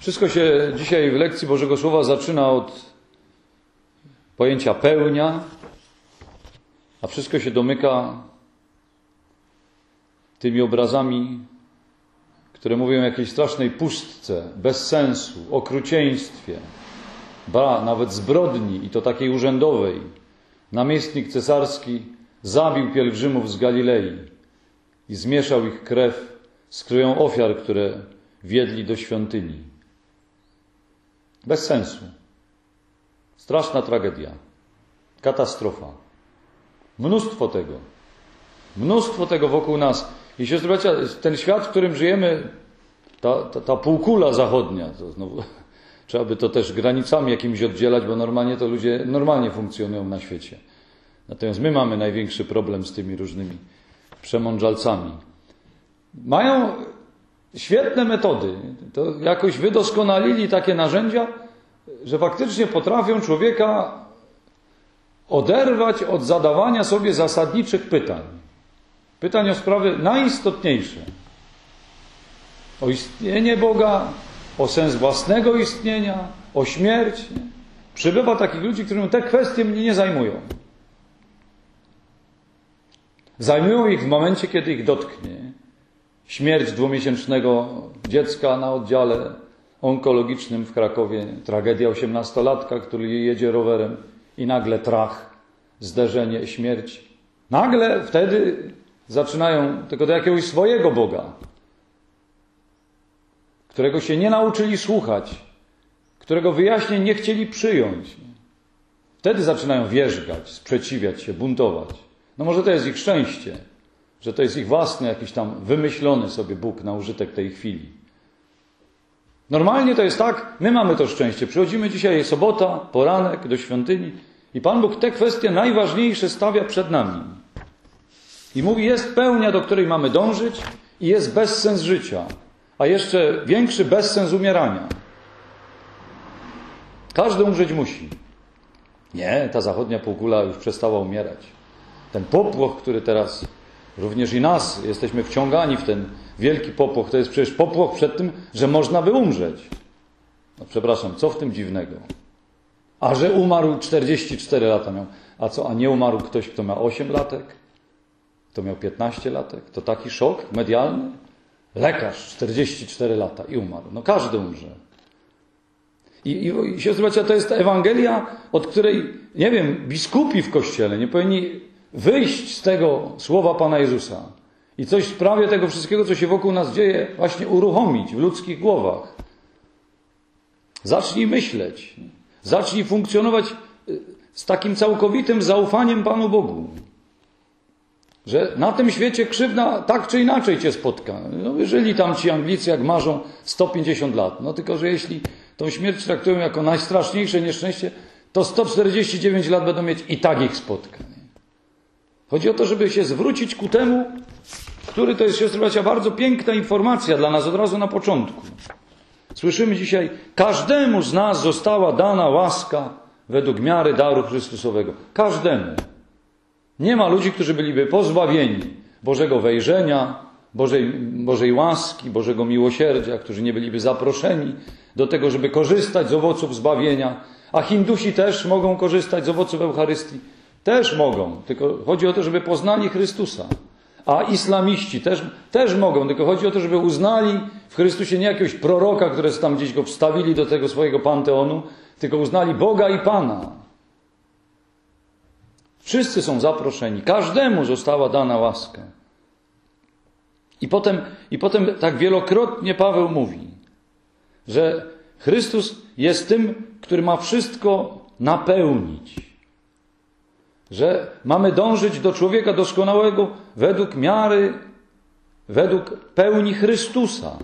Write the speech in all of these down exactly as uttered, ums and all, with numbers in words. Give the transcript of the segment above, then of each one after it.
Wszystko się dzisiaj w lekcji Bożego Słowa zaczyna od pojęcia pełnia, a wszystko się domyka tymi obrazami, które mówią o jakiejś strasznej pustce, bez sensu, okrucieństwie, ba, nawet zbrodni, i to takiej urzędowej. Namiestnik cesarski zabił pielgrzymów z Galilei i zmieszał ich krew z krwią ofiar, które wiedli do świątyni. Bez sensu. Straszna tragedia. Katastrofa. Mnóstwo tego. Mnóstwo tego wokół nas. I siostry bracia, ten świat, w którym żyjemy, ta, ta, ta półkula zachodnia, to znowu, trzeba by to też granicami jakimiś oddzielać, bo normalnie to ludzie normalnie funkcjonują na świecie. Natomiast my mamy największy problem z tymi różnymi przemądrzalcami. Mają świetne metody. To jakoś wydoskonalili takie narzędzia, że faktycznie potrafią człowieka oderwać od zadawania sobie zasadniczych pytań. Pytań o sprawy najistotniejsze. O istnienie Boga, o sens własnego istnienia, o śmierć. Przybywa takich ludzi, którym te kwestie mnie nie zajmują. Zajmują ich w momencie, kiedy ich dotknie śmierć dwumiesięcznego dziecka na oddziale onkologicznym w Krakowie, tragedia osiemnastolatka, który jedzie rowerem i nagle trach, zderzenie, śmierć. Nagle wtedy zaczynają tylko do jakiegoś swojego Boga, którego się nie nauczyli słuchać, którego wyjaśnień nie chcieli przyjąć. Wtedy zaczynają wierzgać, sprzeciwiać się, buntować. No może to jest ich szczęście, że to jest ich własny, jakiś tam wymyślony sobie Bóg na użytek tej chwili. Normalnie to jest tak, my mamy to szczęście. Przychodzimy dzisiaj, sobota, poranek do świątyni i Pan Bóg te kwestie najważniejsze stawia przed nami. I mówi, jest pełnia, do której mamy dążyć i jest bezsens życia, a jeszcze większy bezsens umierania. Każdy umrzeć musi. Nie, ta zachodnia półkula już przestała umierać. Ten popłoch, który teraz również i nas jesteśmy wciągani w ten wielki popłoch, to jest przecież popłoch przed tym, że można by umrzeć. No przepraszam, co w tym dziwnego? A że umarł czterdzieści cztery lata miał. A co, a nie umarł ktoś, kto ma osiem latek? Kto miał piętnaście latek? To taki szok medialny? Lekarz, czterdzieści cztery lata i umarł. No każdy umrze. I, i, i siostry bracia, to jest ta Ewangelia, od której, nie wiem, biskupi w Kościele nie powinni wyjść z tego słowa Pana Jezusa i coś w sprawie tego wszystkiego, co się wokół nas dzieje, właśnie uruchomić w ludzkich głowach. Zacznij myśleć. Zacznij funkcjonować z takim całkowitym zaufaniem Panu Bogu. Że na tym świecie krzywda tak czy inaczej cię spotka. No, żyli tam ci Anglicy, jak marzą, sto pięćdziesiąt lat. No tylko, że jeśli tą śmierć traktują jako najstraszniejsze nieszczęście, to sto czterdzieści dziewięć lat będą mieć i tak ich spotka. Chodzi o to, żeby się zwrócić ku temu, który to jest, siostry bracia, bardzo piękna informacja dla nas od razu na początku. Słyszymy dzisiaj, każdemu z nas została dana łaska według miary daru Chrystusowego. Każdemu. Nie ma ludzi, którzy byliby pozbawieni Bożego wejrzenia, Bożej, Bożej łaski, Bożego miłosierdzia, którzy nie byliby zaproszeni do tego, żeby korzystać z owoców zbawienia. A Hindusi też mogą korzystać z owoców Eucharystii. Też mogą, tylko chodzi o to, żeby poznali Chrystusa. A islamiści też, też mogą, tylko chodzi o to, żeby uznali w Chrystusie nie jakiegoś proroka, które tam gdzieś go wstawili do tego swojego panteonu, tylko uznali Boga i Pana. Wszyscy są zaproszeni. Każdemu została dana łaska. I potem, i potem tak wielokrotnie Paweł mówi, że Chrystus jest tym, który ma wszystko napełnić. Że mamy dążyć do człowieka doskonałego według miary, według pełni Chrystusa.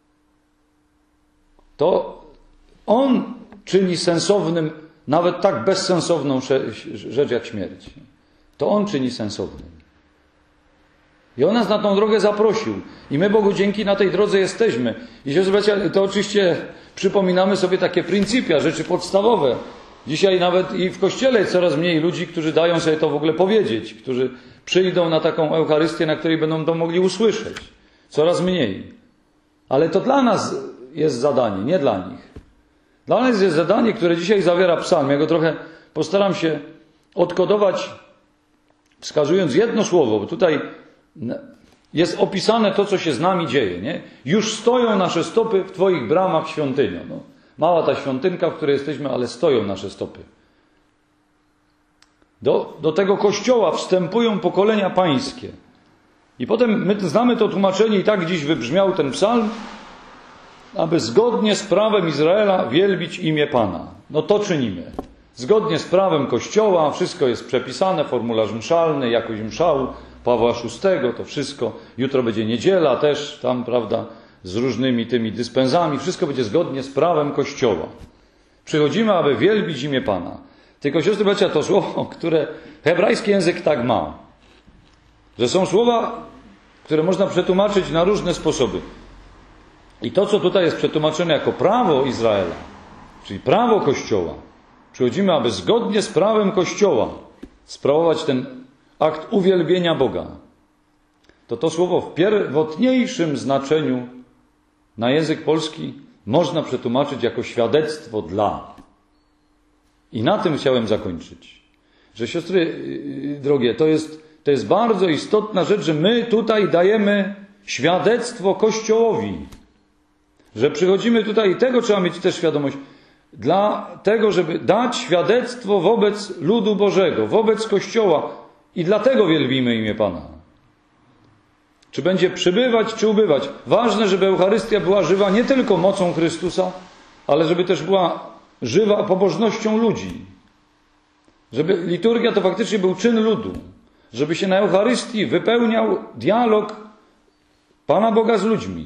To On czyni sensownym nawet tak bezsensowną rzecz jak śmierć. To On czyni sensownym. I On nas na tą drogę zaprosił. I my Bogu dzięki na tej drodze jesteśmy. I siostry bracia, to oczywiście przypominamy sobie takie pryncypia, rzeczy podstawowe. Dzisiaj nawet i w Kościele jest coraz mniej ludzi, którzy dają sobie to w ogóle powiedzieć, którzy przyjdą na taką Eucharystię, na której będą to mogli usłyszeć. Coraz mniej. Ale to dla nas jest zadanie, nie dla nich. Dla nas jest zadanie, które dzisiaj zawiera psalm. Ja go trochę postaram się odkodować, wskazując jedno słowo, bo tutaj jest opisane to, co się z nami dzieje. Nie? Już stoją nasze stopy w Twoich bramach, świątynio. No, mała ta świątynka, w której jesteśmy, ale stoją nasze stopy. Do, do tego kościoła wstępują pokolenia pańskie. I potem my znamy to tłumaczenie i tak dziś wybrzmiał ten psalm, aby zgodnie z prawem Izraela wielbić imię Pana. No to czynimy. Zgodnie z prawem Kościoła, wszystko jest przepisane, formularz mszalny, jakość mszału Pawła szóstego, to wszystko. Jutro będzie niedziela też, tam, prawda, z różnymi tymi dyspensami. Wszystko będzie zgodnie z prawem Kościoła. Przychodzimy, aby wielbić imię Pana. Tylko, siostry bracia, to słowo, które hebrajski język tak ma, że są słowa, które można przetłumaczyć na różne sposoby. I to, co tutaj jest przetłumaczone jako prawo Izraela, czyli prawo Kościoła, przychodzimy, aby zgodnie z prawem Kościoła sprawować ten akt uwielbienia Boga. To to słowo w pierwotniejszym znaczeniu na język polski można przetłumaczyć jako świadectwo dla. I na tym chciałem zakończyć. Że siostry drogie, to jest, to jest bardzo istotna rzecz, że my tutaj dajemy świadectwo Kościołowi. Że przychodzimy tutaj i tego trzeba mieć też świadomość. Dla tego, żeby dać świadectwo wobec ludu Bożego, wobec Kościoła. I dlatego wielbimy imię Pana. Czy będzie przybywać, czy ubywać. Ważne, żeby Eucharystia była żywa nie tylko mocą Chrystusa, ale żeby też była żywa pobożnością ludzi. Żeby liturgia to faktycznie był czyn ludu. Żeby się na Eucharystii wypełniał dialog Pana Boga z ludźmi.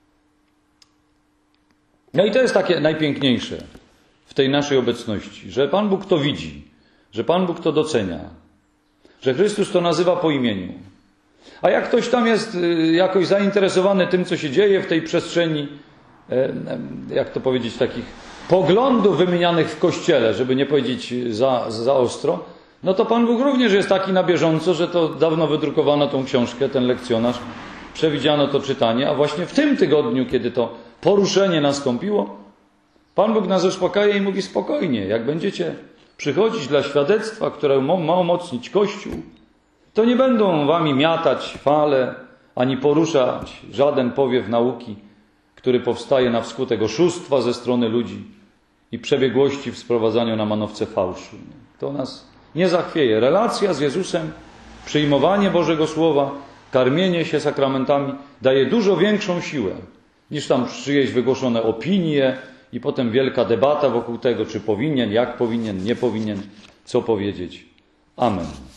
No i to jest takie najpiękniejsze w tej naszej obecności, że Pan Bóg to widzi, że Pan Bóg to docenia, że Chrystus to nazywa po imieniu. A jak ktoś tam jest jakoś zainteresowany tym, co się dzieje w tej przestrzeni, jak to powiedzieć, takich poglądów wymienianych w Kościele, żeby nie powiedzieć za, za ostro, no to Pan Bóg również jest taki na bieżąco, że to dawno wydrukowano tą książkę, ten lekcjonarz, przewidziano to czytanie, a właśnie w tym tygodniu, kiedy to poruszenie nastąpiło, Pan Bóg nas uspokaja i mówi spokojnie, jak będziecie przychodzić dla świadectwa, które ma umocnić Kościół, to nie będą wami miatać fale, ani poruszać żaden powiew nauki, który powstaje na wskutek oszustwa ze strony ludzi i przebiegłości w sprowadzaniu na manowce fałszu. To nas nie zachwieje. Relacja z Jezusem, przyjmowanie Bożego Słowa, karmienie się sakramentami daje dużo większą siłę niż tam czyjeś wygłoszone opinie i potem wielka debata wokół tego, czy powinien, jak powinien, nie powinien, co powiedzieć. Amen.